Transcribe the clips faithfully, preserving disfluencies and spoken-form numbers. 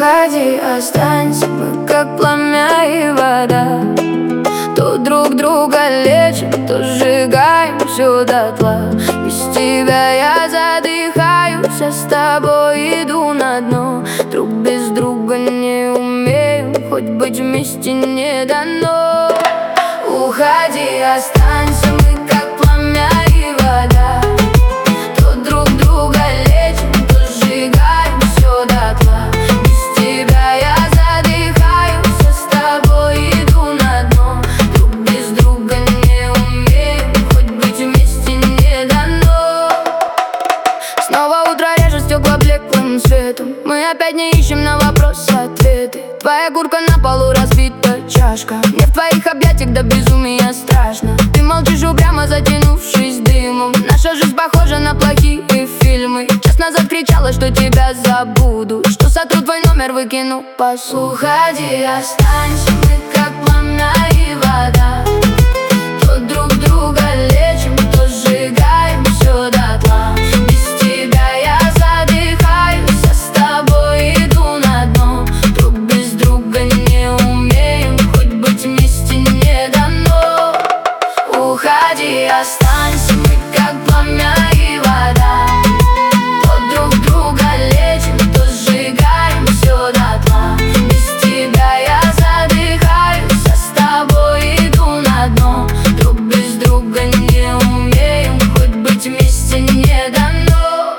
Уходи, останься, мы как пламя и вода. То друг друга лечим, то сжигаем все дотла. Без тебя я задыхаюсь, а с тобой иду на дно. Друг без друга не умеем, хоть быть вместе не дано. Уходи, останься, мы как пламя и вода. То друг друга лечим, то сжигаем все дотла. Без тебя я задыхаюсь, а с тобой иду на дно. Друг без друга не умеем, хоть быть вместе не дано. Снова утро режет стекла блеклым светом. Мы опять не ищем на вопросы ответы. Твоя куртка на полу, разбита чашка. Мне в твоих объятиях до безумия страшно. Ты молчишь упрямо, затянувшись дымом. Наша жизнь похожа на плохие фильмы. Час назад кричала, что тебя забуду, что сотру твой номер, выкину пас. Уходи, останься, мы как пламя и вода. То друг друга лечим, то сжигаем все дотла. Без тебя я задыхаюсь, а с тобой иду на дно. Друг без друга не умеем, хоть быть вместе не дано. Уходи, останься, мы как пламя и вода. То друг друга лечим, то сжигаем все дотла. Без тебя я задыхаюсь, а с тобой иду на дно. Друг без друга не умеем, хоть быть вместе не дано.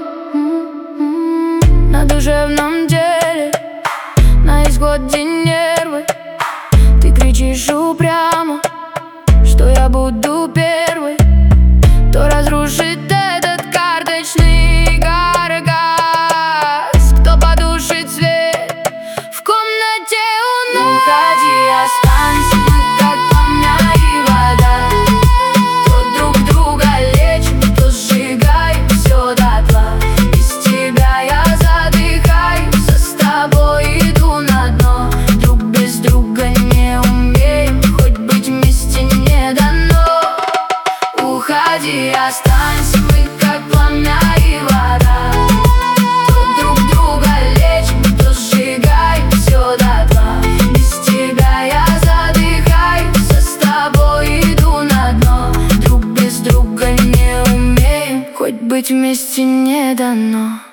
На душевном деле, на исходе нервы. Ты кричишь упрямо, что я буду первый, кто разрушит этот карточный каркас, кто потушит свет в комнате у нас. Уходи, останься, мы как пламя и вода. То друг друга лечим, то сжигаем все дотла. Без тебя я задыхаюсь, а с тобой иду на дно. Друг без друга не умеем, хоть быть вместе не дано. Уходи, останься, мы как пламя и вода. То друг друга лечим, то сжигаем все дотла. Без тебя я задыхаюсь, а с тобой иду на дно. Друг без друга не умеем, хоть быть вместе не дано.